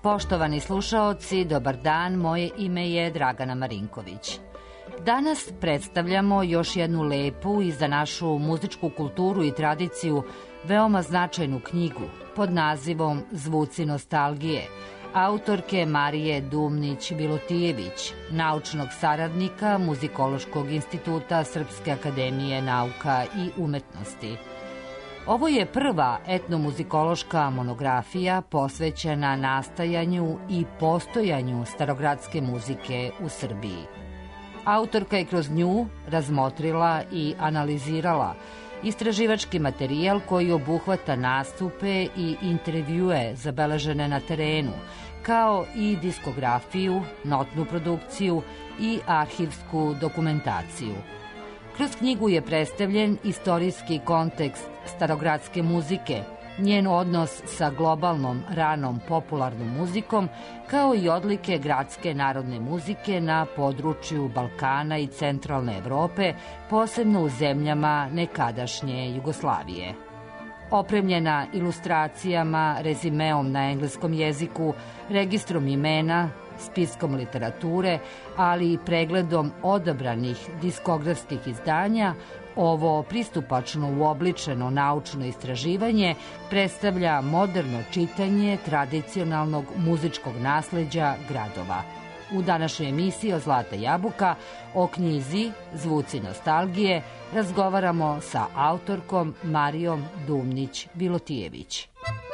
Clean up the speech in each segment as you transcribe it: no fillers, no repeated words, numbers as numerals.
Poštovani slušaoci, dobar dan, moje ime je Dragana Marinković. Danas predstavljamo još jednu lepu i za našu muzičku kulturu i tradiciju veoma značajnu knjigu pod nazivom Zvuci nostalgije, autorke Marije Dumnić-Bilotijević, naučnog saradnika Muzikološkog instituta Srpske akademije nauka i umetnosti. Ovo je prva etnomuzikološka monografija posvećena nastajanju i postojanju starogradske muzike u Srbiji. Autorka je kroz nju razmotrila i analizirala istraživački materijal koji obuhvata nastupe i intervjue zabeležene na terenu, kao i diskografiju, notnu produkciju i arhivsku dokumentaciju. Kroz knjigu je predstavljen istorijski kontekst starogradske muzike, njen odnos sa globalnom ranom popularnom muzikom, kao i odlike gradske narodne muzike na području Balkana i centralne Evrope, posebno u zemljama nekadašnje Jugoslavije. Opremljena ilustracijama, rezimeom na engleskom jeziku, registrom imena, spiskom literature, ali i pregledom odabranih diskografskih izdanja, ovo pristupačno uobličeno naučno istraživanje predstavlja moderno čitanje tradicionalnog muzičkog nasleđa gradova. U današnjoj emisiji o Zlata jabuka o knjizi Zvuci nostalgije razgovaramo sa autorkom Marijom Dumnić-Bilotijević.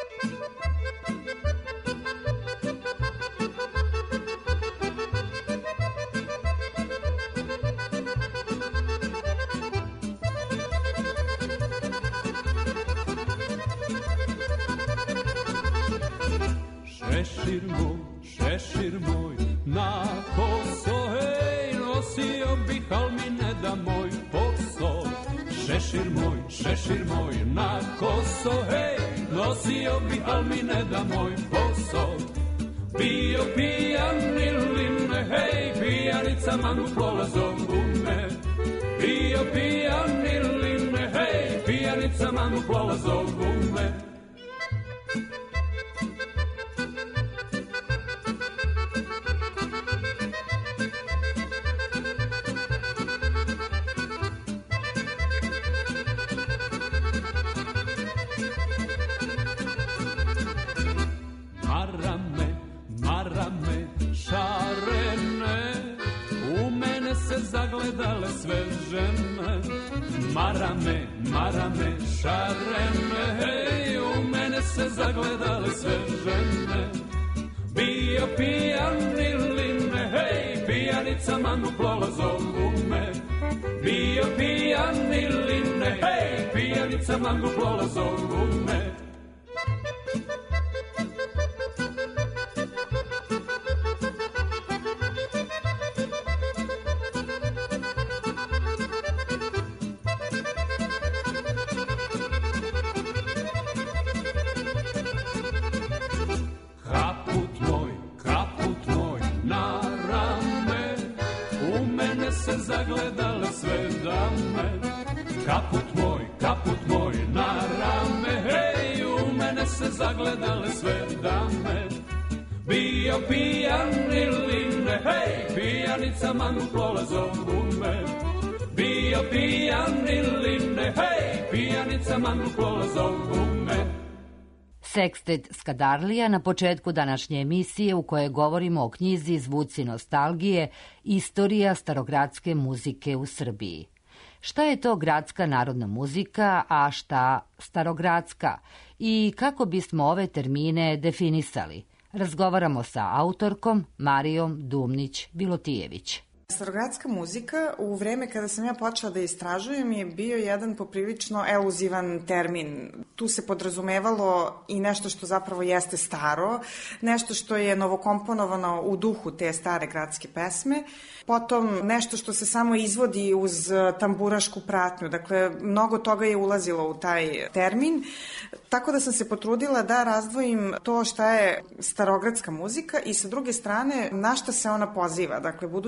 Šešir moj, na koso, hej, nosio bih, al mi ne da moj posao. Šešir moj, na koso, hej, nosio bih, al mi ne da moj posao. Bio pijan ili ne, hej, pijanica mu plola zovu me. Bio pijan ili ne, hej, pijanica mu plola zovu me. Marame, šarene, u mene se zagledale sve žene. Marame, šarene, hej, u mene se zagledale sve žene. Bio pijan ili ne, hej, pijanica mu plola zovu me. Bio pijan ili ne, hej, pijanica mu plola zovu me. Zagledale sve dame. Kaput moj na rame, hej, u mene se zagledale sve dame. Bio pijan ili ne, hej, pijanica mu plola zovu me. Bio pijan ili ne, hej, pijanica mu plola zovu me. Sekstet Skadarlija na početku današnje emisije u kojoj govorimo o knjizi Zvuci nostalgije, istorija starogradske muzike u Srbiji. Šta je to gradska narodna muzika, a šta starogradska? I kako bismo ove termine definisali? Razgovaramo sa autorkom Marijom Dumnić-Bilotijević. Starogradska muzika u vreme kada sam ja počela da istražujem je bio jedan poprilično eluzivan termin. Tu se podrazumevalo i nešto što zapravo jeste staro, nešto što je novokomponovano u duhu te stare gradske pesme, potom nešto što se samo izvodi uz tamburašku pratnju. Dakle, mnogo toga je ulazilo u taj termin, tako da sam se potrudila da razdvojim to šta je starogradska muzika i sa druge strane na šta se ona poziva. Dakle, budući da ona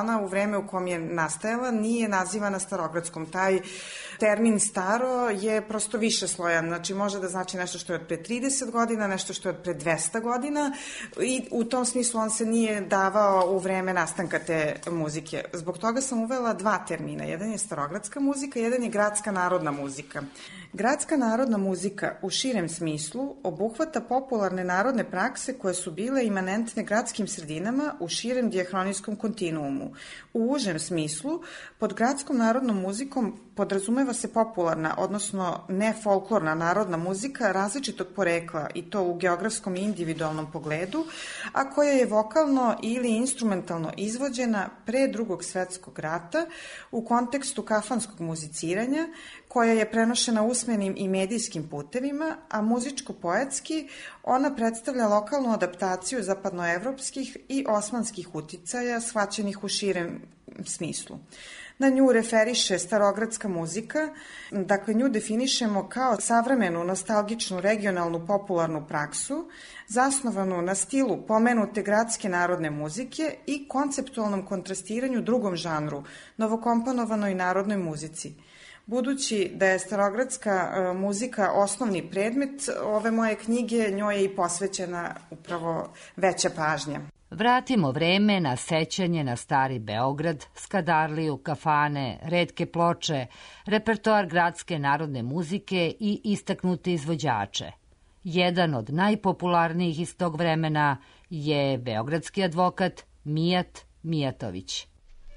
ona u vreme u kom je nastajala nije nazivana Starogradskom. Taj termin staro je prosto više slojan, znači može da znači nešto što je od pre 30 godina, nešto što je od pre 200 godina i u tom smislu on se nije davao u vreme nastanka te muzike. Zbog toga sam uvela dva termina, jedan je starogradska muzika, jedan je gradska narodna muzika. Gradska narodna muzika u širem smislu obuhvata popularne narodne prakse koje su bile imanentne gradskim sredinama u širem dijahronijskom kontinuumu. U užem smislu, pod gradskom narodnom muzikom podrazumeva se popularna, odnosno nefolklorna narodna muzika različitog porekla i to u geografskom i individualnom pogledu, a koja je vokalno ili instrumentalno izvođena pre Drugog svetskog rata u kontekstu kafanskog muziciranja, koja je prenošena usmenim i medijskim putevima, a muzičko-poetski ona predstavlja lokalnu adaptaciju zapadnoevropskih i osmanskih uticaja shvaćenih u širem smislu. Na nju referiše starogradska muzika, dakle nju definišemo kao savremenu, nostalgičnu, regionalnu, popularnu praksu, zasnovanu na stilu pomenute gradske narodne muzike i konceptualnom kontrastiranju drugom žanru, novokomponovanoj narodnoj muzici. Budući da je starogradska muzika osnovni predmet ove moje knjige, njoj je i posvećena upravo veća pažnja. Vratimo vreme na sećanje na stari Beograd, skadarliju, kafane, retke ploče, repertoar gradske narodne muzike i istaknute izvođače. Jedan od najpopularnijih iz tog vremena je beogradski advokat Mijat Mijatović.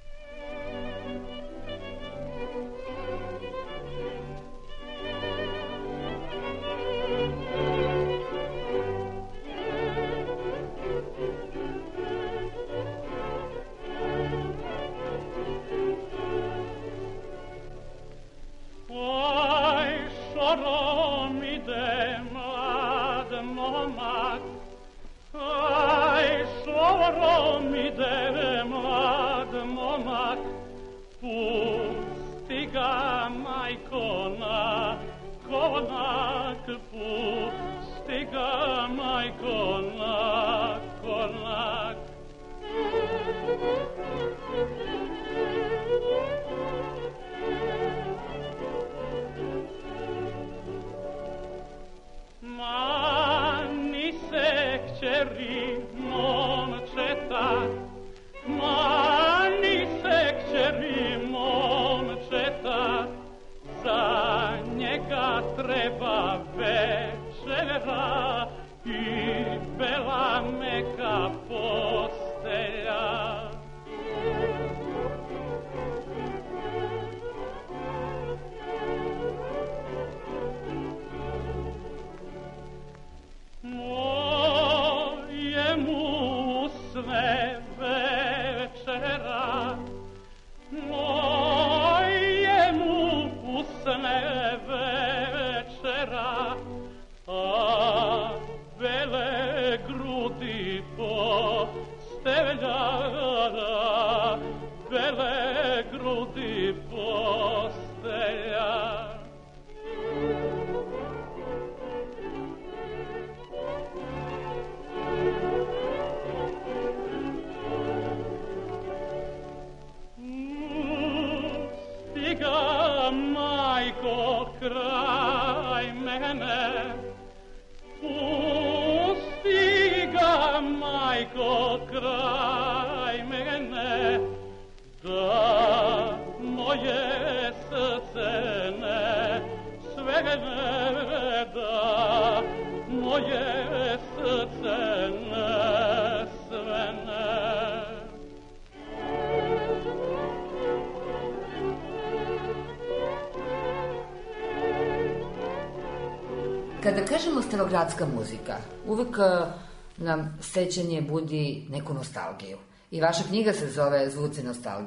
Kada kažemo starogradska muzika, uvek nam sećanje budi neku nostalgiju. I vaša knjiga se zove Zvuci nostalgije.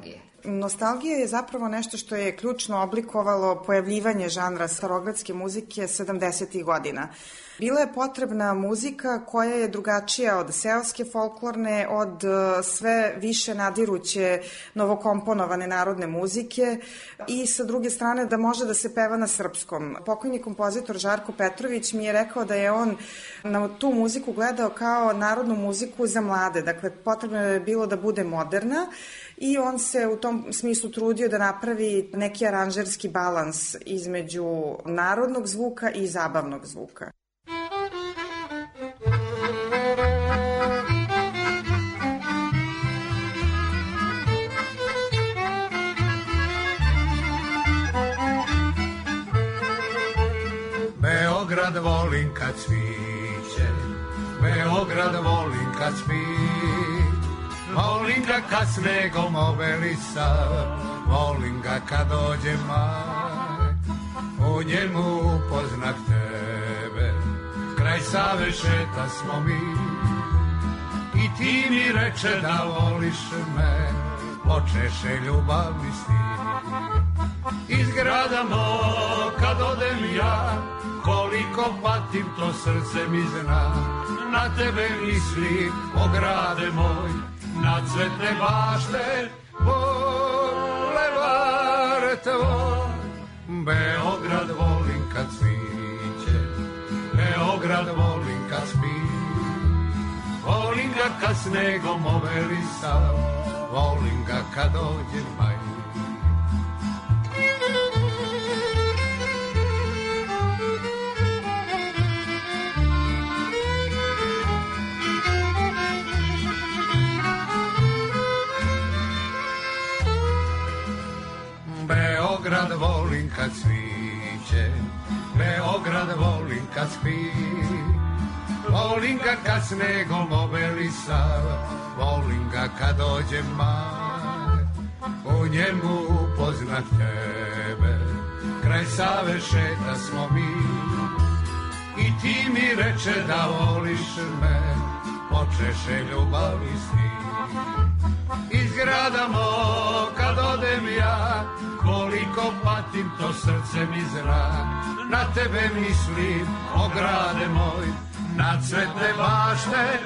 Nostalgija je zapravo nešto što je ključno oblikovalo pojavljivanje žanra starogradske muzike 70. godina. Bila je potrebna muzika koja je drugačija od seoske folklorne, od sve više nadiruće novokomponovane narodne muzike i sa druge strane da može da se peva na srpskom. Pokojni kompozitor Žarko Petrović mi je rekao da je on na tu muziku gledao kao narodnu muziku za mlade, dakle potrebno je bilo da bude moderna i on se u tom smislu trudio da napravi neki aranžerski balans između narodnog zvuka i zabavnog zvuka. Beograd volim kad sviće, Beograd volim kad spi, volim ga kad snegom obelisa, volim ga kad dođe maj, u njemu upoznah tebe, kraj Save šeta smo mi, i ti mi reče da voliš me, počeše ljubavni stil. Iz grada mog kad odem ja, koliko patim to srce mi zna, na tebe mislim, o grade moj, na cvetne bašte, bulevar tvoj. Beograd volim kad cviće, Beograd volim kad spi, volim ga kad snegom obelisa, volim ga kad dođe maj. Beograd volim kad sviće, Beograd volim kad spi, volim ga kad snegom obelisa, volim ga kad dođe maj, u njemu upoznah tebe, kraj Save šeta smo mi, i ti mi reče da voliš me, počeše ljubavni stil. Iz grada mog kad odem ja, koliko patim to srce mi zna, na tebe mislim, o grade moj, na cvetne bašte,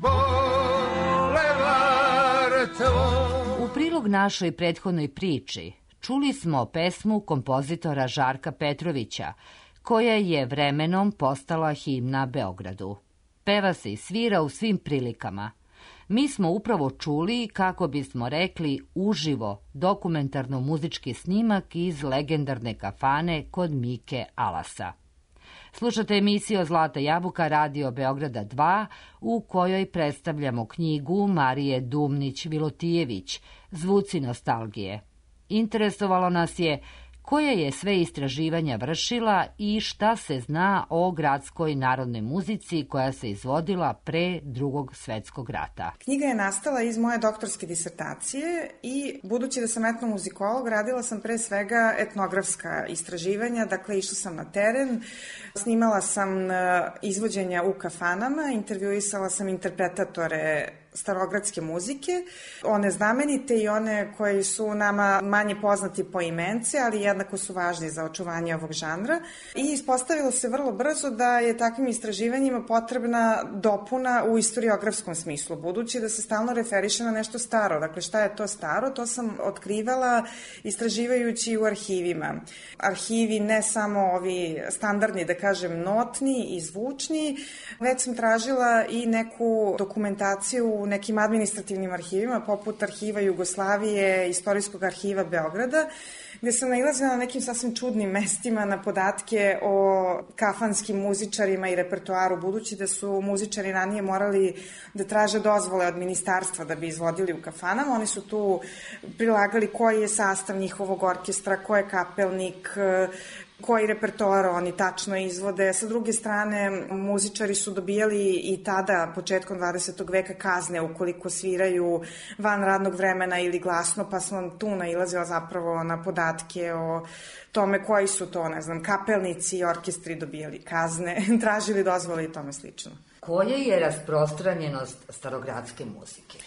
bulevar tvoj. U prilog našoj prethodnoj priči čuli smo pesmu kompozitora Žarka Petrovića, koja je vremenom postala himna Beogradu. Peva se i svira u svim prilikama. Mi smo upravo čuli, kako bismo rekli, uživo dokumentarno-muzički snimak iz legendarne kafane kod Mike Alasa. Slušate emisiju Zlata jabuka Radio Beograda 2, u kojoj predstavljamo knjigu Marije Dumnić-Vilotijević, Zvuci nostalgije. Interesovalo nas je koje je sve istraživanja vršila i šta se zna o gradskoj narodnoj muzici koja se izvodila pre Drugog svetskog rata. Knjiga je nastala iz moje doktorske disertacije i budući da sam etnomuzikolog, radila sam pre svega etnografska istraživanja, dakle išla sam na teren, snimala sam izvođenja u kafanama, intervjuisala sam interpretatore starogradske muzike, one znamenite i one koji su nama manje poznati po imence, ali jednako su važni za očuvanje ovog žanra. I ispostavilo se vrlo brzo da je takvim istraživanjima potrebna dopuna u istoriografskom smislu, budući da se stalno referiše na nešto staro. Dakle, šta je to staro? To sam otkrivala istraživajući u arhivima. Arhivi ne samo ovi standardni, da kažem, notni i zvučni, već sam tražila i neku dokumentaciju u nekim administrativnim arhivima, poput Arhiva Jugoslavije, Istorijskog arhiva Beograda, gde sam nailazila na nekim sasvim čudnim mestima na podatke o kafanskim muzičarima i repertoaru, budući da su muzičari ranije morali da traže dozvole od ministarstva da bi izvodili u kafanama. Oni su tu prilagali koji je sastav njihovog orkestra, ko je kapelnik, koji repertoar oni tačno izvode. Sa druge strane, muzičari su dobijali i tada, početkom 20. veka, kazne ukoliko sviraju van radnog vremena ili glasno, pa sam tu nailazila zapravo na podatke o tome koji su to, ne znam, kapelnici i orkestri dobijali kazne, tražili dozvole i tome slično. Koja je rasprostranjenost starogradske muzike?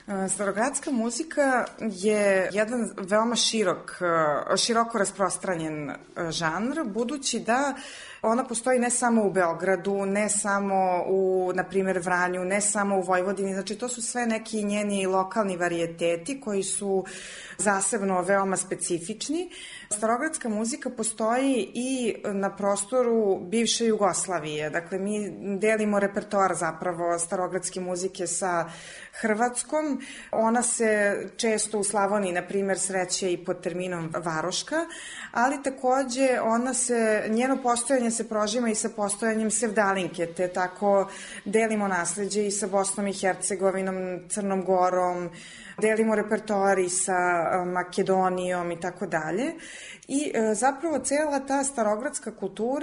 Starogradska muzika je jedan veoma široko rasprostranjen žanr, budući da ona postoji ne samo u Beogradu, ne samo u, na primjer, Vranju, ne samo u Vojvodini, znači to su sve neki njeni lokalni varijeteti koji su zasebno veoma specifični. Starogradska muzika postoji i na prostoru bivše Jugoslavije, dakle mi delimo repertoar zapravo starogradske muzike sa hrvatskom. Ona se često u Slavoniji, na primjer, sreće i pod terminom varoška, ali takođe njeno postojanje se prožima i sa postojanjem sevdalinke, te tako delimo nasleđe i sa Bosnom i Hercegovinom, Crnom Gorom, delimo repertoar i sa Makedonijom i tako dalje. I zapravo cela ta starogradska kultura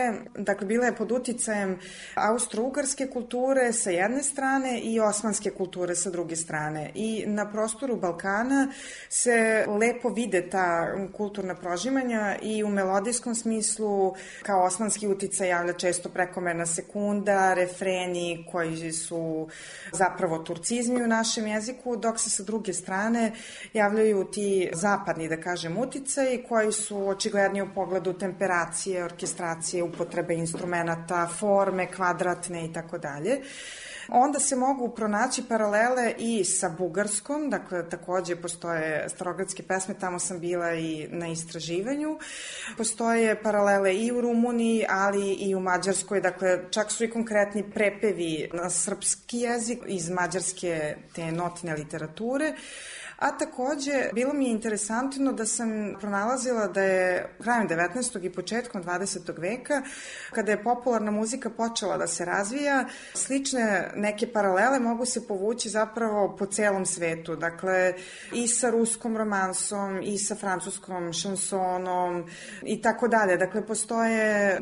bila je pod uticajem austro-ugarske kulture sa jedne strane i osmanske kulture sa druge strane. I na prostoru Balkana se lepo vide ta kulturna prožimanja i u melodijskom smislu kao osmanski uticaj javlja često prekomerna sekunda, refreni koji su zapravo turcizmi u našem jeziku, dok se sa druge strane javljaju ti zapadni, da kažem, uticaji koji su očigledni u pogledu temperacije, orkestracije, upotrebe instrumenta, forme, kvadratne i tako dalje. Onda se mogu pronaći paralele i sa bugarskom, dakle takođe postoje starogradske pesme, tamo sam bila i na istraživanju. Postoje paralele i u Rumuniji, ali i u Mađarskoj, dakle čak su i konkretni prepevi na srpski jezik iz mađarske te notne literature. A takođe, bilo mi je interesantno da sam pronalazila da je krajem 19. i početkom 20. veka, kada je popularna muzika počela da se razvija, slične neke paralele mogu se povući zapravo po celom svetu. Dakle, i sa ruskom romansom, i sa francuskom šansonom i tako dalje. Dakle, postoje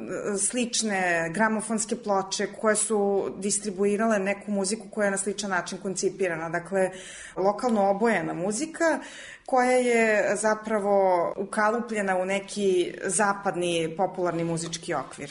slične gramofonske ploče koje su distribuirale neku muziku koja je na sličan način koncipirana. Dakle, lokalno obojena muzika koja je zapravo ukalupljena u neki zapadni popularni muzički okvir.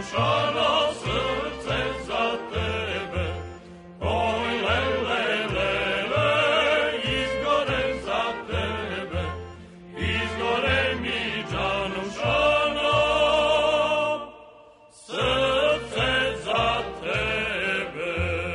Đanušano, srce za tebe. Oj, lele, lele, izgore za tebe. Izgore mi, Đanušano, srce za tebe.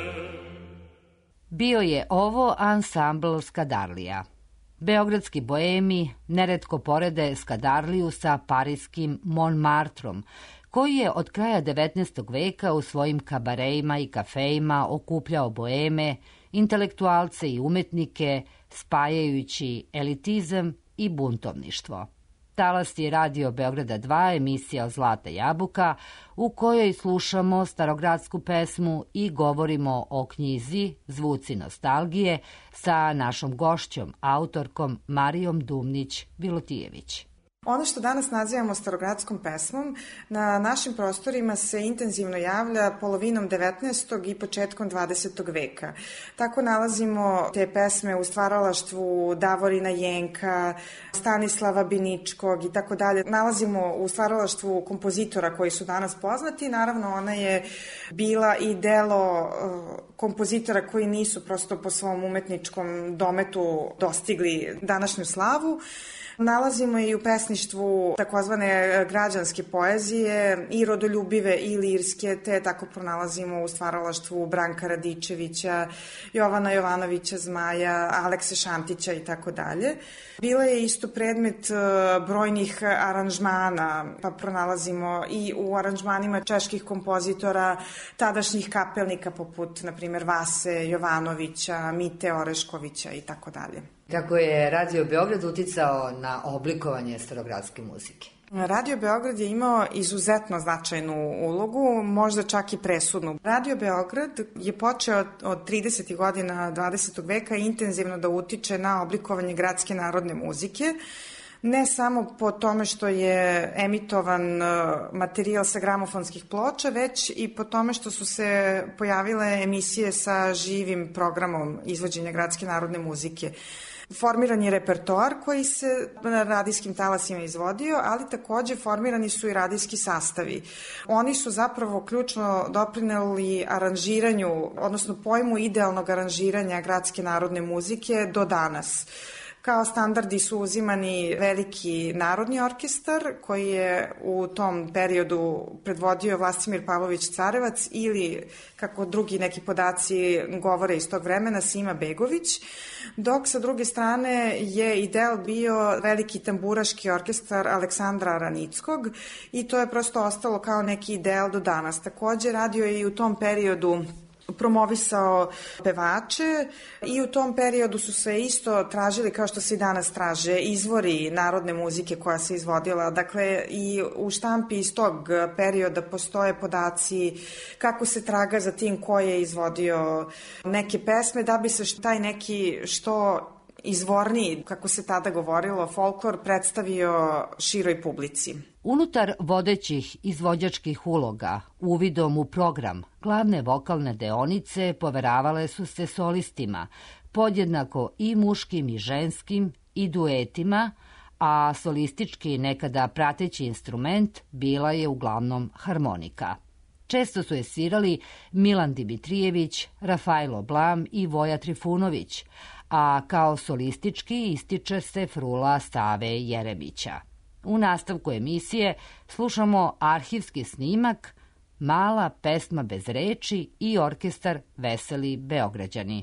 Bio je ovo ansambl Skadarlija. Beogradski boemi neretko porede Skadarliju sa pariskim Montmartrom, koji je od kraja 19. veka u svojim kabarejima i kafejima okupljao boeme, intelektualce i umetnike, spajajući elitizam i buntovništvo. Talas je Radio Beograda 2, emisija Zlata jabuka, u kojoj slušamo starogradsku pesmu i govorimo o knjizi Zvuci nostalgije sa našom gošćom, autorkom Marijom Dumnić-Vilotijević. Ono što danas nazivamo starogradskom pesmom, na našim prostorima se intenzivno javlja polovinom 19. i početkom 20. veka. Tako nalazimo te pesme u stvaralaštvu Davorina Jenka, Stanislava Biničkog i tako dalje. Nalazimo u stvaralaštvu kompozitora koji su danas poznati. Naravno, ona je bila i delo kompozitora koji nisu prosto po svom umetničkom dometu dostigli današnju slavu. Nalazimo i u pesništvu takozvane građanske poezije, i rodoljubive i lirske, te tako pronalazimo u stvaralaštvu Branka Radičevića, Jovana Jovanovića Zmaja, Alekse Šantića i tako dalje. Bila je isto predmet brojnih aranžmana, pa pronalazimo i u aranžmanima čeških kompozitora, tadašnjih kapelnika poput, na primjer, Vase Jovanovića, Mite Oreškovića i tako dalje. Kako je Radio Beograd uticao na oblikovanje starogradske muzike? Radio Beograd je imao izuzetno značajnu ulogu, možda čak i presudnu. Radio Beograd je počeo od 30. godina 20. veka intenzivno da utiče na oblikovanje gradske narodne muzike, ne samo po tome što je emitovan materijal sa gramofonskih ploča, već i po tome što su se pojavile emisije sa živim programom izvođenja gradske narodne muzike. Formiran je repertoar koji se na radijskim talasima izvodio, ali takođe formirani su i radijski sastavi. Oni su zapravo ključno doprineli aranžiranju, odnosno pojmu idealnog aranžiranja gradske narodne muzike do danas. Kao standardi su uzimani veliki narodni orkestar koji je u tom periodu predvodio Vlastimir Pavlović Carevac ili, kako drugi neki podaci govore iz tog vremena, Sima Begović, dok sa druge strane je ideal bio veliki tamburaški orkestar Aleksandra Aranickog i to je prosto ostalo kao neki ideal do danas. Takođe radio je i u tom periodu promovisao pevače i u tom periodu su se isto tražili, kao što se i danas traže, izvori narodne muzike koja se izvodila. Dakle, i u štampi iz tog perioda postoje podaci kako se traga za tim ko je izvodio neke pesme, da bi se taj neki što izvorniji, kako se tada govorilo, folklor predstavio široj publici. Unutar vodećih izvođačkih uloga, uvidom u program, glavne vokalne deonice poveravale su se solistima, podjednako i muškim i ženskim i duetima, a solistički nekada prateći instrument bila je uglavnom harmonika. Često su je svirali Milan Dimitrijević, Rafailo Blam i Voja Trifunović, a kao solistički ističe se frula Save Jeremića. U nastavku emisije slušamo arhivski snimak Mala pesma bez reči i orkestar Veseli Beograđani.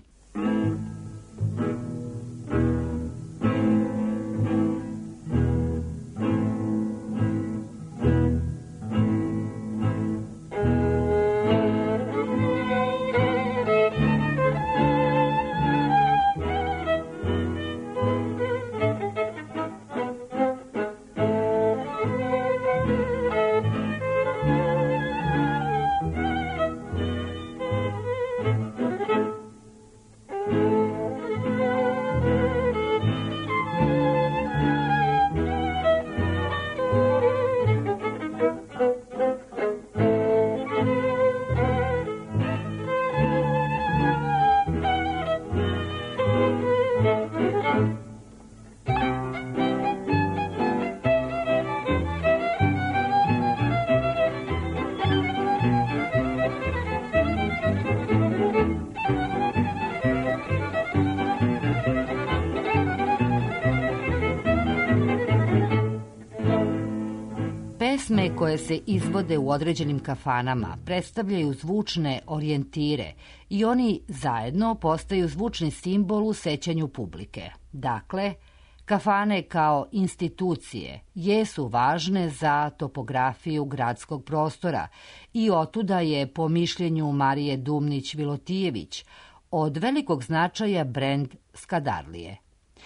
koje se izvode u određenim kafanama predstavljaju zvučne orijentire i oni zajedno postaju zvučni simbol u sećanju publike. Dakle, kafane kao institucije jesu važne za topografiju gradskog prostora i otuda je, po mišljenju Marije Dumnić-Vilotijević, od velikog značaja brend Skadarlije.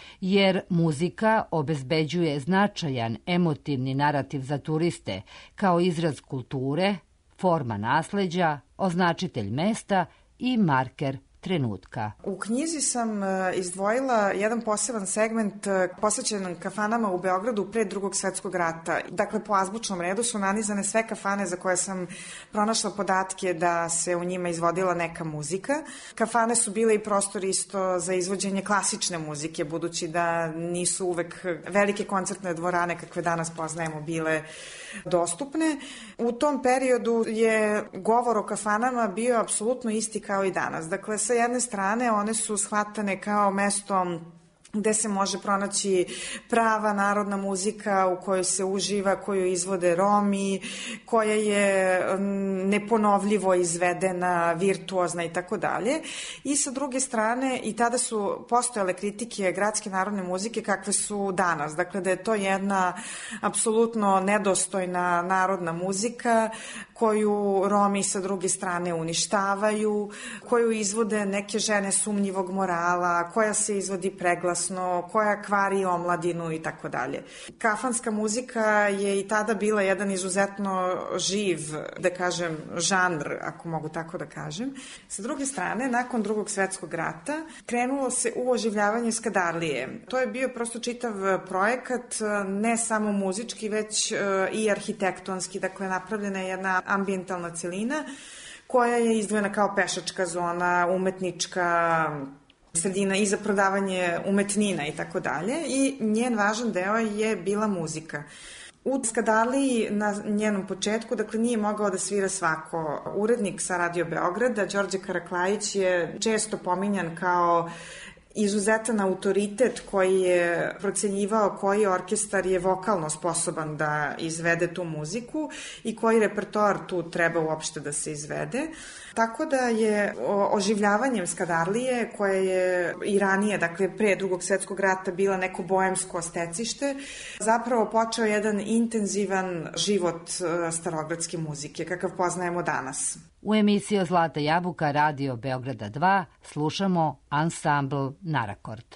Jer muzika obezbeđuje značajan emotivni narativ za turiste kao izraz kulture, forma nasleđa, označitelj mesta i marker trenutka. U knjizi sam izdvojila jedan poseban segment posvećen kafanama u Beogradu pre Drugog svetskog rata. Dakle, po azbučnom redu su nanizane sve kafane za koje sam pronašla podatke da se u njima izvodila neka muzika. Kafane su bile i prostor isto za izvođenje klasične muzike, budući da nisu uvek velike koncertne dvorane kakve danas poznajemo bile dostupne. U tom periodu je govor o kafanama bio apsolutno isti kao i danas. Dakle, sa jedne strane one su shvatane kao mesto gde se može pronaći prava narodna muzika u kojoj se uživa, koju izvode Romi, koja je neponovljivo izvedena, virtuozna i tako dalje. I sa druge strane, i tada su postojale kritike gradske narodne muzike kakve su danas. Dakle, da je to jedna apsolutno nedostojna narodna muzika koju Romi sa druge strane uništavaju, koju izvode neke žene sumnjivog morala, koja se izvodi preglasno, koja kvari omladinu i tako dalje. Kafanska muzika je i tada bila jedan izuzetno živ, da kažem, žanr, ako mogu tako da kažem. Sa druge strane, nakon Drugog svetskog rata, krenulo se u oživljavanje Skadarlije. To je bio prosto čitav projekat, ne samo muzički, već i arhitektonski, dakle napravljena je jedna ambijentalna celina koja je izdvojena kao pešačka zona, umetnička sredina i za prodavanje umetnina i tako dalje, i njen važan deo je bila muzika. U Skadarliji na njenom početku, dakle, nije mogao da svira svako. Urednik sa Radio Beograda, Đorđe Karaklajić, je često pominjan kao izuzetan autoritet koji je procenjivao koji orkestar je vokalno sposoban da izvede tu muziku i koji repertoar tu treba uopšte da se izvede. Tako da je oživljavanjem Skadarlije, koje je i ranije, dakle pre Drugog svetskog rata, bila neko boemsko stecište, zapravo počeo jedan intenzivan život starogradske muzike, kakav poznajemo danas. U emisiji Zlata jabuka Radio Beograda 2 slušamo ansambl Narakord.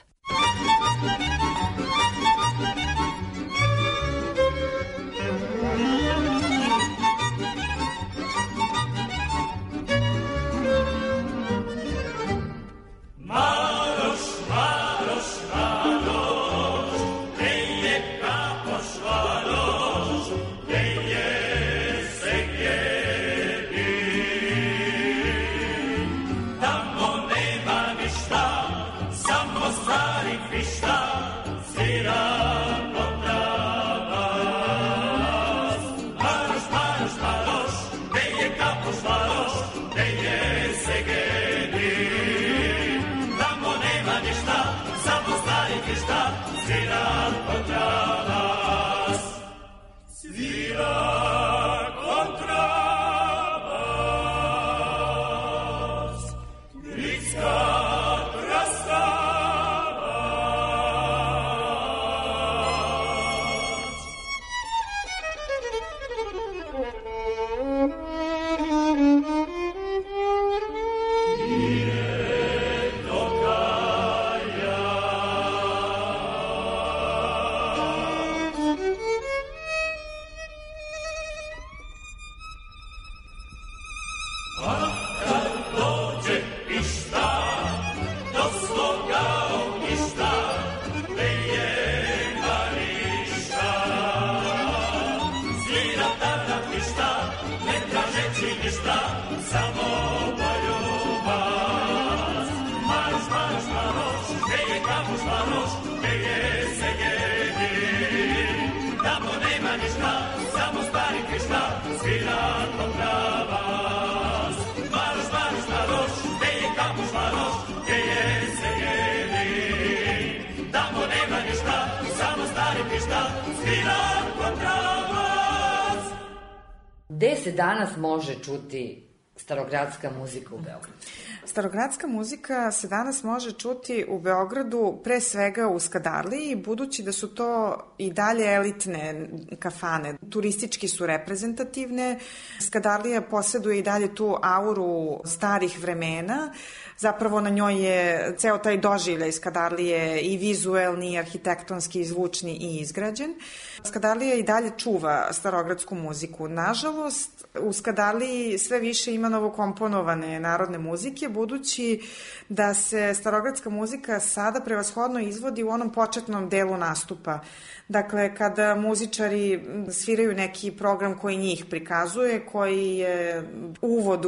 Gde se danas može čuti starogradska muzika u Beogradu? Starogradska muzika se danas može čuti u Beogradu pre svega u Skadarliji, budući da su to i dalje elitne kafane. Turistički su reprezentativne. Skadarlija posjeduje i dalje tu auru starih vremena. Zapravo na njoj je ceo taj doživljaj Skadarlije i vizuelni, i arhitektonski, i zvučni i izgrađen. Skadarlija i dalje čuva starogradsku muziku. Nažalost, u Skadarliji sve više ima novokomponovane narodne muzike, budući da se starogradska muzika sada prevashodno izvodi u onom početnom delu nastupa. Dakle, kada muzičari sviraju neki program koji njih prikazuje, koji je uvod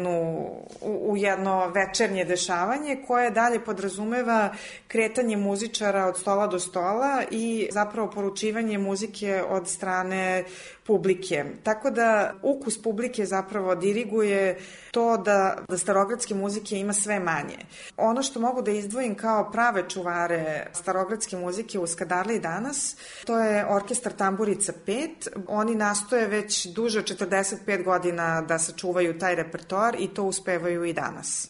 u jedno večernje dešavanje, koje dalje podrazumeva kretanje muzičara od stola do stola i zapravo poručivanje muzike od strane publike. Tako da ukus publike zapravo diriguje to da starogradske muzike ima sve manje. Ono što mogu da izdvojim kao prave čuvare starogradske muzike u Skadarliji danas, to je orkestar Tamburica 5. Oni nastoje već duže od 45 godina da sačuvaju taj repertoar i to uspevaju i danas.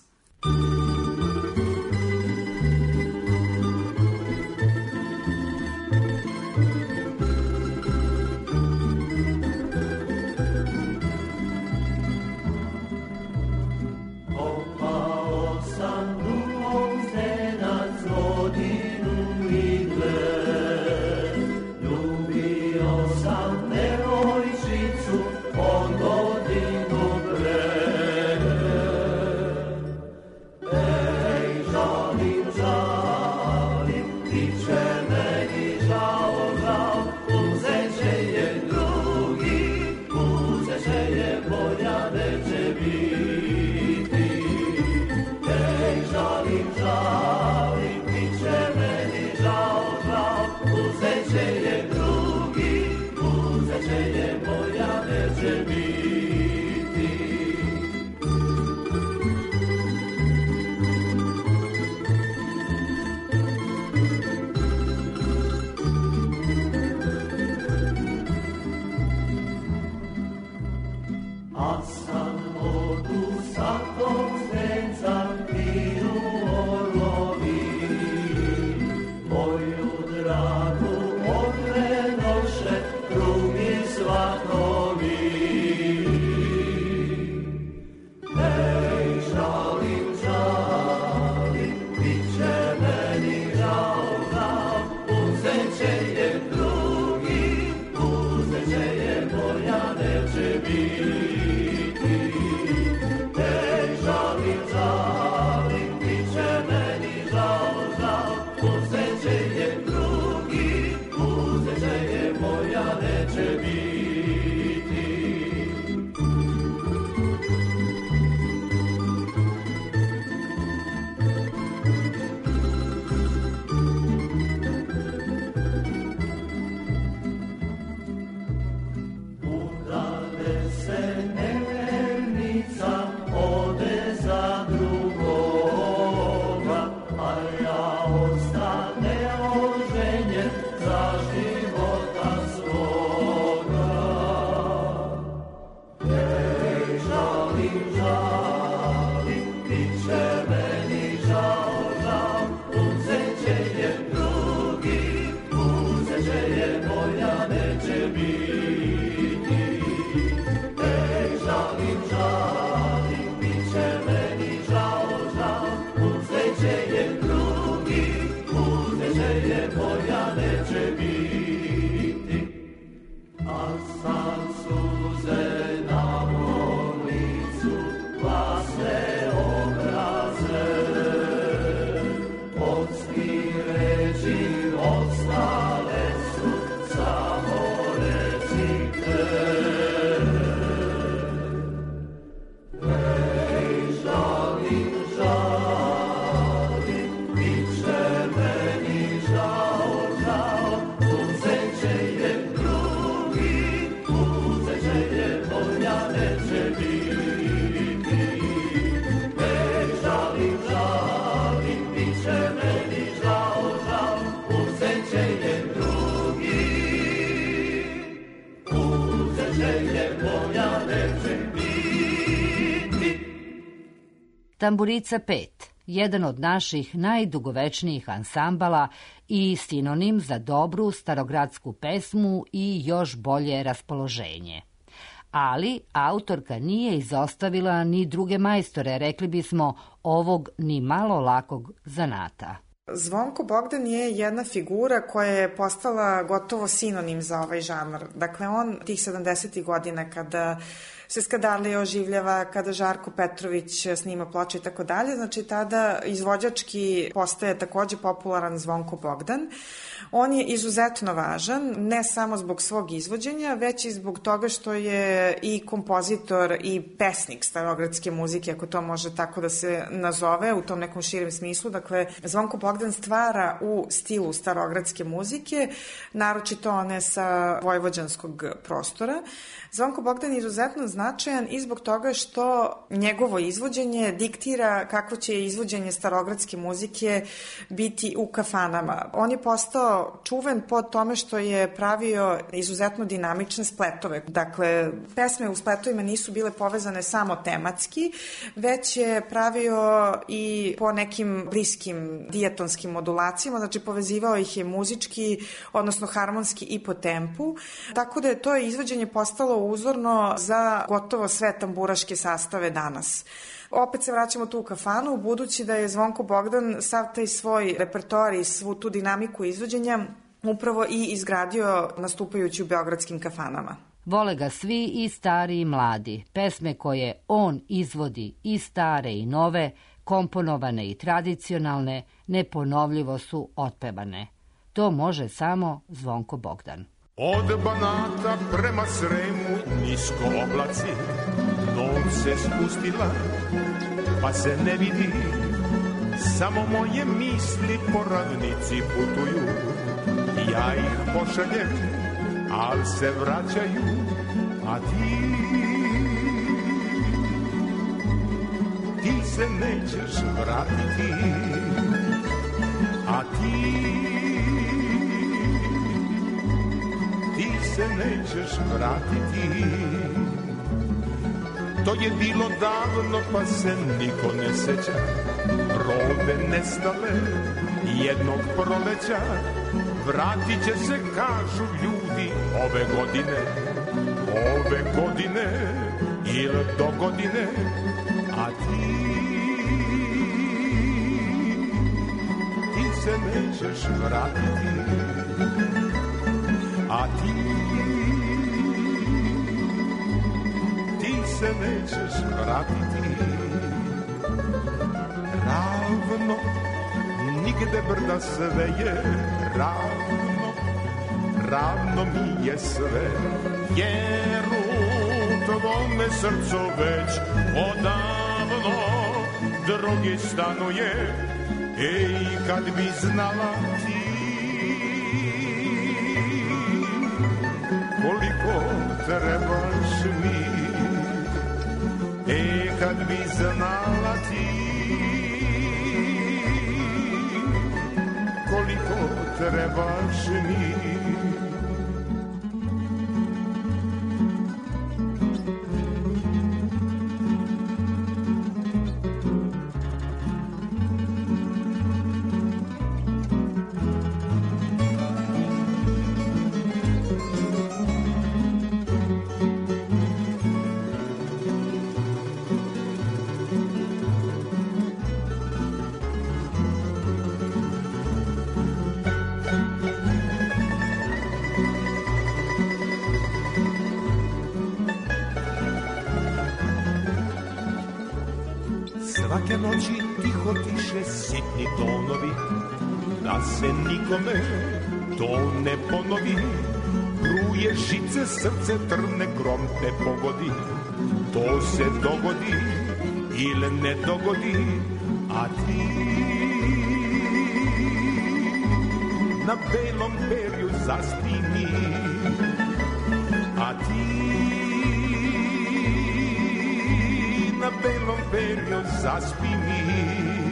A sad suze na mom licu Tamburica 5, jedan od naših najdugovečnijih ansambala i sinonim za dobru starogradsku pesmu i još bolje raspoloženje. Ali autorka nije izostavila ni druge majstore, rekli bismo, ovog ni malo lakog zanata. Zvonko Bogdan je jedna figura koja je postala gotovo sinonim za ovaj žanr. Dakle, on tih 70. godina kada se Skadarlija oživljava, kada Žarko Petrović snima ploče i tako dalje, znači tada izvođački postaje takođe popularan Zvonko Bogdan. On je izuzetno važan, ne samo zbog svog izvođenja, već i zbog toga što je i kompozitor i pesnik starogradske muzike, ako to može tako da se nazove u tom nekom širem smislu. Dakle, Zvonko Bogdan stvara u stilu starogradske muzike, naročito one sa vojvođanskog prostora. Zvonko Bogdan je izuzetno značajan i zbog toga što njegovo izvođenje diktira kako će izvođenje starogradske muzike biti u kafanama. On je postao čuven po tome što je pravio izuzetno dinamične spletove. Dakle, pesme u spletovima nisu bile povezane samo tematski, već je pravio i po nekim bliskim diatonskim modulacijama, znači povezivao ih je muzički, odnosno harmonski i po tempu, tako da je to izvođenje postalo uzorno za gotovo sve tamburaške sastave danas. Opet se vraćamo tu u kafanu, budući da je Zvonko Bogdan sav taj svoj repertoar i svu tu dinamiku izvođenja upravo i izgradio nastupajući u beogradskim kafanama. Vole ga svi, i stari i mladi. Pesme koje on izvodi, i stare i nove, komponovane i tradicionalne, neponovljivo su otpevane. To može samo Zvonko Bogdan. Od Banata prema Sremu nisko oblaci, noć se spustila, pa se ne vidi, samo moje misli po ravnici putuju. Ja ih pošaljem, al se vraćaju, a ti se nećeš vratiti, a ti se nećeš vratiti. To je bilo davno pa se niko ne seća, rode nestale jednog proleća. Vratit će se, kažu ljudi, ove godine ili do godine, a ti se nećeš vratiti, a ti se nećeš vratiti. Ravno, nigde brda sve je ravno mi je sve, jer u tvome srcu već odavno drugi stanuje. Ej, kad bi znala ti koliko trebaš mi, kad bi znala ti koliko trebaš mi. Svake noći tiho tiše sitni tonovi, da se nikome to ne ponovi. Bruje žice, srce trne, grom te pogodi. To se dogodi ili ne dogodi, a ti na belom perju zaspi mi, a ti na belom perju zaspi mi.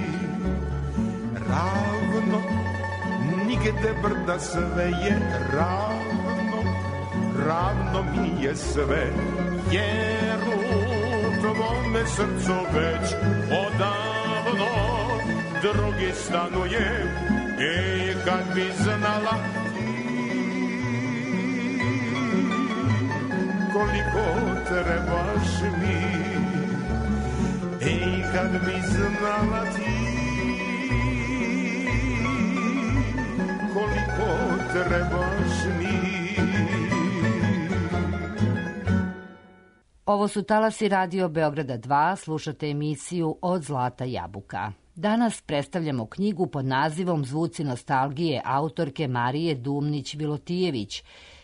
Ravno, nigde brda sve je ravno mi je sve, jer u tvome moje srco već odavno drugi stanuje. Ej, kad bi znala koliko trebaš mi, ej, kad bi znala ti koliko trebaš mi. Ovo su talasi Radio Beograda 2, slušate emisiju Od zlata jabuka. Danas predstavljamo knjigu pod nazivom Zvuci nostalgije autorke Marije Dumnić-Vilotijević.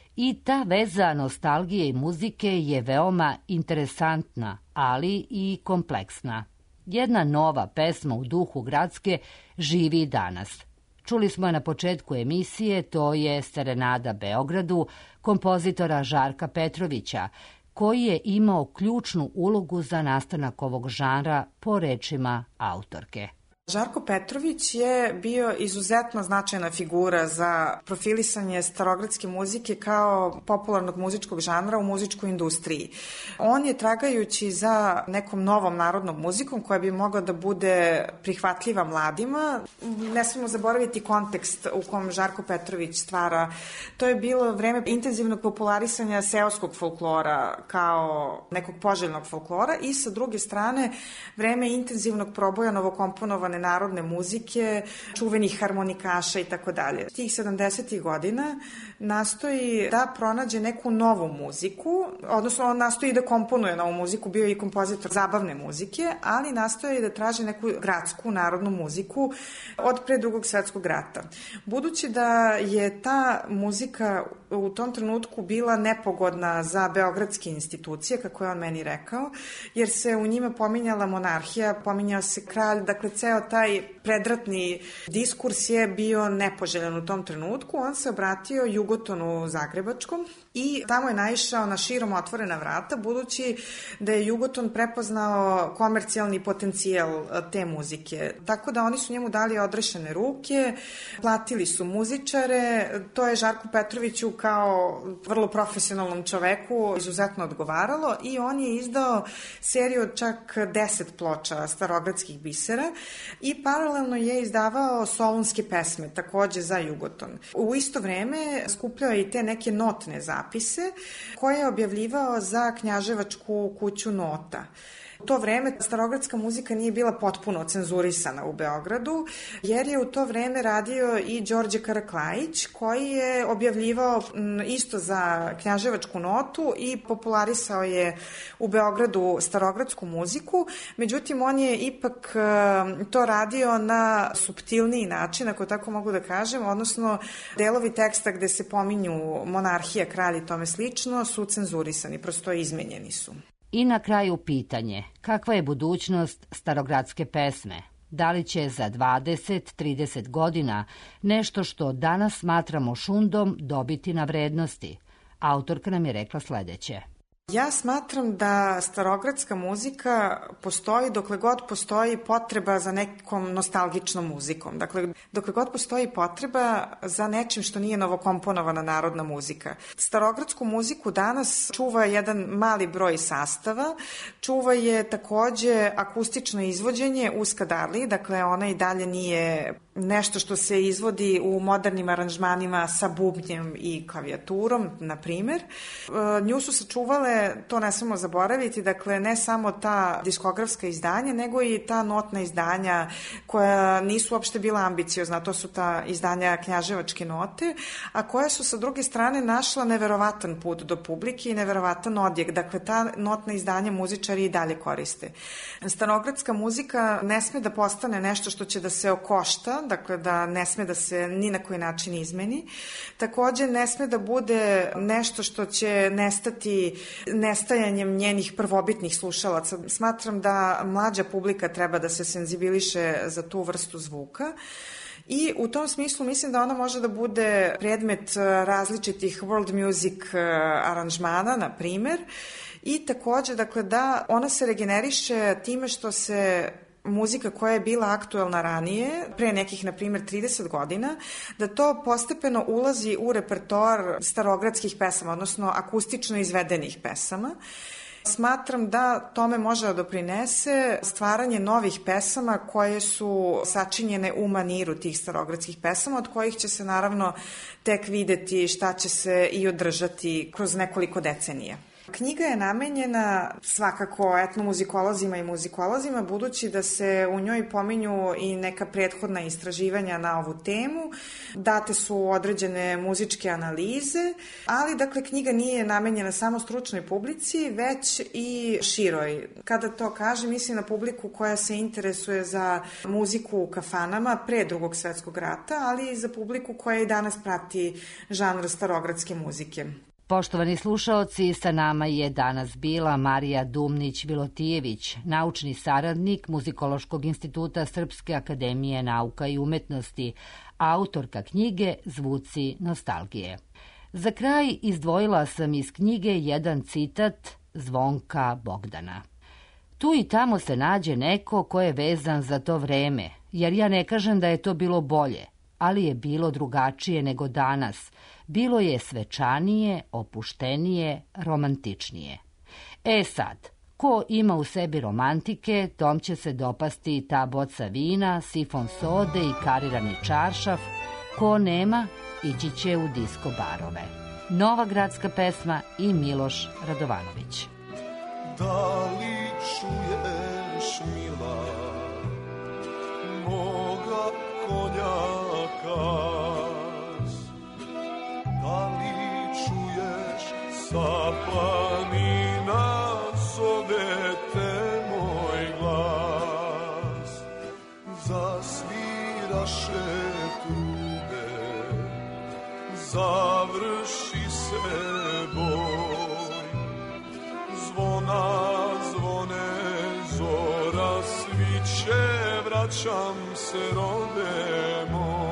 I ta veza nostalgije i muzike je veoma interesantna, ali i kompleksna. Jedna nova pesma u duhu gradske živi danas. Čuli smo je na početku emisije, to je Serenada Beogradu, kompozitora Žarka Petrovića, koji je imao ključnu ulogu za nastanak ovog žanra po rečima autorke. Žarko Petrović je bio izuzetno značajna figura za profilisanje starogradske muzike kao popularnog muzičkog žanra u muzičkoj industriji. On je, tragajući za nekom novom narodnom muzikom koja bi mogla da bude prihvatljiva mladima, ne smemo zaboraviti kontekst u kom Žarko Petrović stvara. To je bilo vreme intenzivnog popularisanja seoskog folklora kao nekog poželjnog folklora i sa druge strane vreme intenzivnog proboja novokomponovane narodne muzike, čuvenih harmonikaša i tako dalje. Tih 70. godina nastoji da pronađe neku novu muziku, odnosno on nastoji da komponuje novu muziku, bio je i kompozitor zabavne muzike, ali nastoji da traži neku gradsku narodnu muziku od pre Drugog svetskog rata. Budući da je ta muzika u tom trenutku bila nepogodna za beogradske institucije, kako je on meni rekao, jer se u njima pominjala monarhija, pominjao se kralj, dakle ceo taj predratni diskurs je bio nepoželjan u tom trenutku. On se obratio Jugotonu Zagrebačkom i tamo je naišao na širom otvorena vrata, budući da je Jugoton prepoznao komercijalni potencijal te muzike. Tako da oni su njemu dali odrešene ruke, platili su muzičare, to je Žarku Petroviću kao vrlo profesionalnom čoveku izuzetno odgovaralo i on je izdao seriju od čak 10 ploča starogradskih bisera i paralelno je izdavao solunske pesme, takođe za Jugoton. U isto vreme skupljao je i te neke notne zapise koje je objavljivao za Knjaževačku kuću nota. U to vreme starogradska muzika nije bila potpuno cenzurisana u Beogradu, jer je u to vreme radio i Đorđe Karaklajić, koji je objavljivao isto za Knjaževačku notu i popularisao je u Beogradu starogradsku muziku. Međutim, on je ipak to radio na suptilniji način, ako tako mogu da kažem, odnosno delovi teksta gde se pominju monarhija, kralj i tome slično su cenzurisani, prosto izmenjeni su. I na kraju pitanje, kakva je budućnost starogradske pesme? Da li će za 20-30 godina nešto što danas smatramo šundom dobiti na vrednosti? Autorka nam je rekla sledeće. Ja smatram da starogradska muzika postoji dokle god postoji potreba za nekom nostalgičnom muzikom. Dakle, dokle god postoji potreba za nečim što nije novokomponovana narodna muzika. Starogradsku muziku danas čuva jedan mali broj sastava, čuva je takođe akustično izvođenje u skadarli, dakle ona i dalje nije nešto što se izvodi u modernim aranžmanima sa bubnjem i klavijaturom, na primer. Nju su sačuvale, to ne smemo zaboraviti, dakle ne samo ta diskografska izdanja, nego i ta notna izdanja koja nisu uopšte bila ambiciozna, to su ta izdanja Knjaževačke note, a koja su sa druge strane našla neverovatan put do publike i neverovatan odjek. Dakle, ta notna izdanja muzičari i dalje koriste. Starogradska muzika ne sme da postane nešto što će da se okošta, dakle da ne sme da se ni na koji način izmeni. Takođe ne sme da bude nešto što će nestati nestajanjem njenih prvobitnih slušalaca. Smatram da mlađa publika treba da se senzibiliše za tu vrstu zvuka. I u tom smislu mislim da ona može da bude predmet različitih world music aranžmana, na primer, i takođe dakle, da ona se regeneriše time što se muzika koja je bila aktuelna ranije, pre nekih, na primjer, 30 godina, da to postepeno ulazi u repertoar starogradskih pesama, odnosno akustično izvedenih pesama. Smatram da tome može da doprinese stvaranje novih pesama koje su sačinjene u maniru tih starogradskih pesama, od kojih će se naravno tek videti šta će se i održati kroz nekoliko decenija. Knjiga je namenjena svakako etnomuzikolozima i muzikolozima, budući da se u njoj pominju i neka prethodna istraživanja na ovu temu, date su određene muzičke analize, ali dakle knjiga nije namenjena samo stručnoj publici, već i široj. Kada to kažem, mislim na publiku koja se interesuje za muziku u kafanama pre Drugog svetskog rata, ali i za publiku koja i danas prati žanr starogradske muzike. Poštovani slušaoci, sa nama je danas bila Marija Dumnić-Vilotijević, naučni saradnik Muzikološkog instituta Srpske akademije nauka i umetnosti, autorka knjige Zvuci nostalgije. Za kraj izdvojila sam iz knjige jedan citat Zvonka Bogdana. Tu i tamo se nađe neko ko je vezan za to vreme, jer ja ne kažem da je to bilo bolje, ali je bilo drugačije nego danas. Bilo je svečanije, opuštenije, romantičnije. Sad, ko ima u sebi romantike, tom će se dopasti ta boca vina, sifon sode i karirani čaršaf. Ko nema, ići će u disko barove. Nova gradska pesma i Miloš Radovanović. Da li čuješ, mila, moga konjaka? Da li čuješ sa planina zovete moj glas? Zasviraše trube, završi se boj. Zvona zvone, zora sviće, vraćam se rode moj.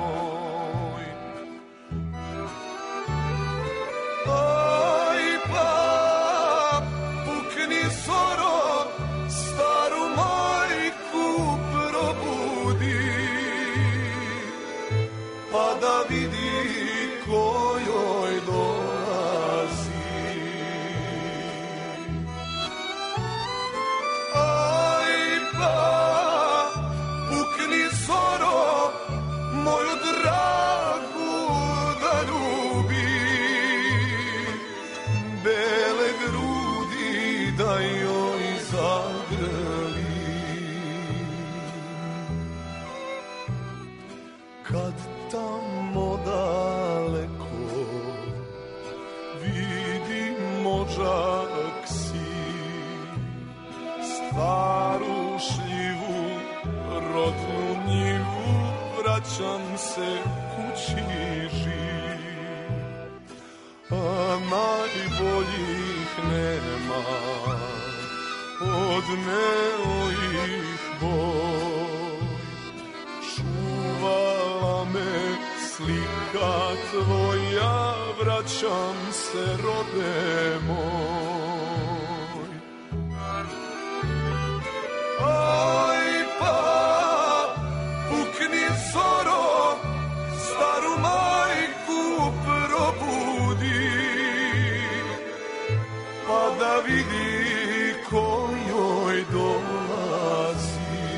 Kad tamo daleko vidim mođak si, staru šljivu, rodnu njivu, vraćam se kući živ. A najboljih nema, od neojih boj. Čuvala me slika tvoja, vraćam se rode moj. Aj pa, pukni zoro, staru majku probudi, pa da vidi ko joj dolazi.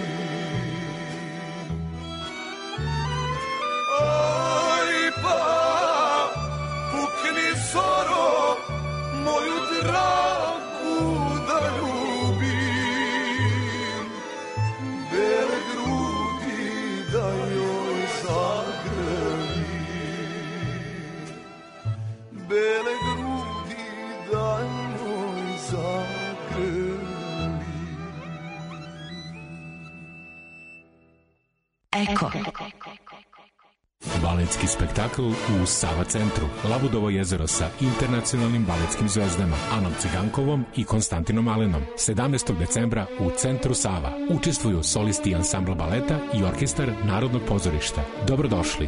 Aj pa, pukni zoro, moju dragu da ljubim, bele grudi da joj zagrlim, bele grudi da joj zagrlim. Eko. Baletski spektakl u Sava centru, Labudovo jezero sa internacionalnim baletskim zvezdama Anom Cigankovom i Konstantinom Alenom. 17. decembra u centru Sava. Učestvuju solisti ansambla baleta i orkestar Narodnog pozorišta. Dobrodošli.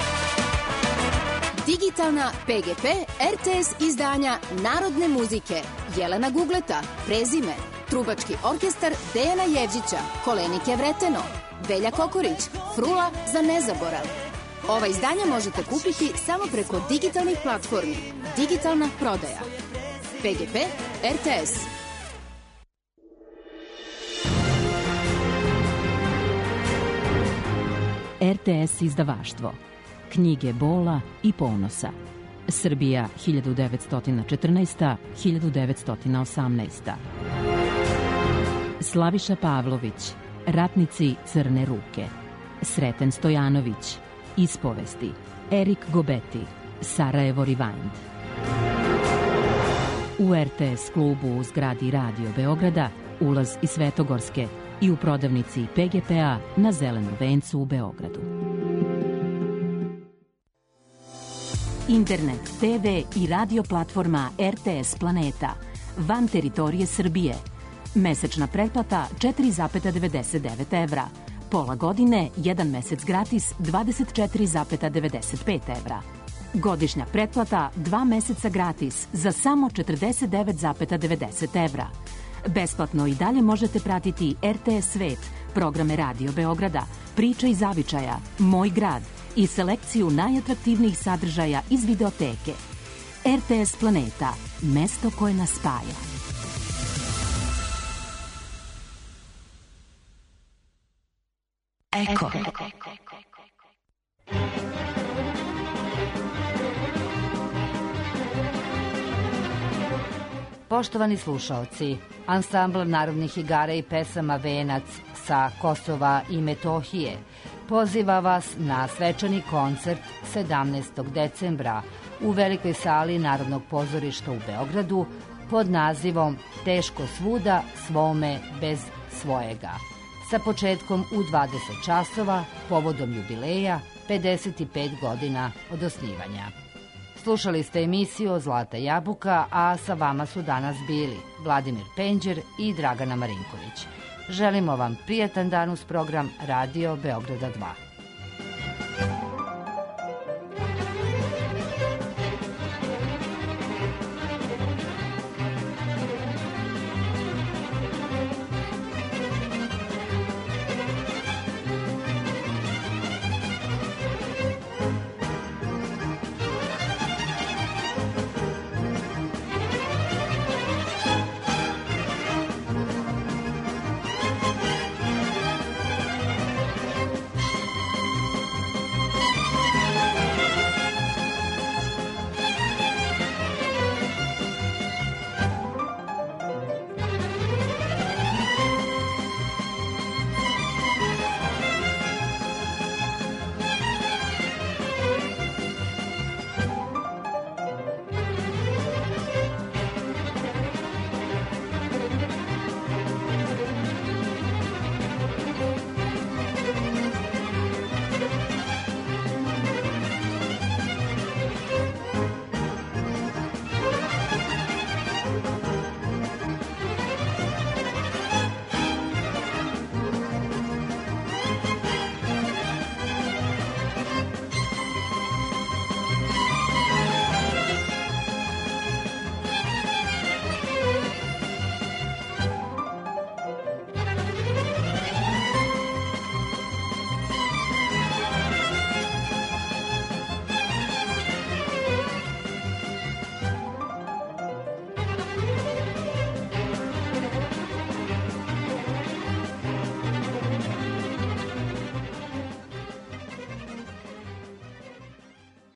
Digitalna PGP RTS izdanja Narodne muzike Jelena Gugleta, Prezime, Trubački orkestar Dejana Jevđića, Kolenike Vreteno, Velja Kokorić, Frula za nezaborav. Ova izdanja možete kupiti samo preko digitalnih platformi. Digitalna prodaja. PGP RTS. RTS izdavaštvo. Knjige bola i ponosa. Srbija 1914-1918. Slaviša Pavlović, Ratnici Crne ruke. Sreten Stojanović, Ispovesti. Erik Gobeti, Sarajevo Rewind. U RTS klubu u zgradi Radio Beograda ulaz iz Svetogorske i u prodavnici PGP-a na Zelenom vencu u Beogradu. Internet, TV i radio platforma RTS Planeta van teritorije Srbije. Mesečna pretplata 4,99 evra. Pola godine, 1 mesec gratis 24,95 evra. Godišnja pretplata 2 meseca gratis za samo 49,90 evra. Besplatno i dalje možete pratiti RTS Svet, programe Radio Beograda, Priče iz zavičaja, Moj grad i selekciju najatraktivnijih sadržaja iz videoteke. RTS Planeta, mesto koje nas spaja. Eko. Poštovani slušaoci, ansambl narodnih igara i pesama Venac sa Kosova i Metohije poziva vas na svečani koncert 17. decembra u Velikoj sali Narodnog pozorišta u Beogradu pod nazivom Teško svuda, svome bez svojega. Sa početkom u 20 časova povodom jubileja 55 godina od osnivanja. Slušali ste emisiju Zlata jabuka, a sa vama su danas bili Vladimir Penđer i Dragana Marinković. Želimo vam prijatan dan uz program Radio Beograda 2.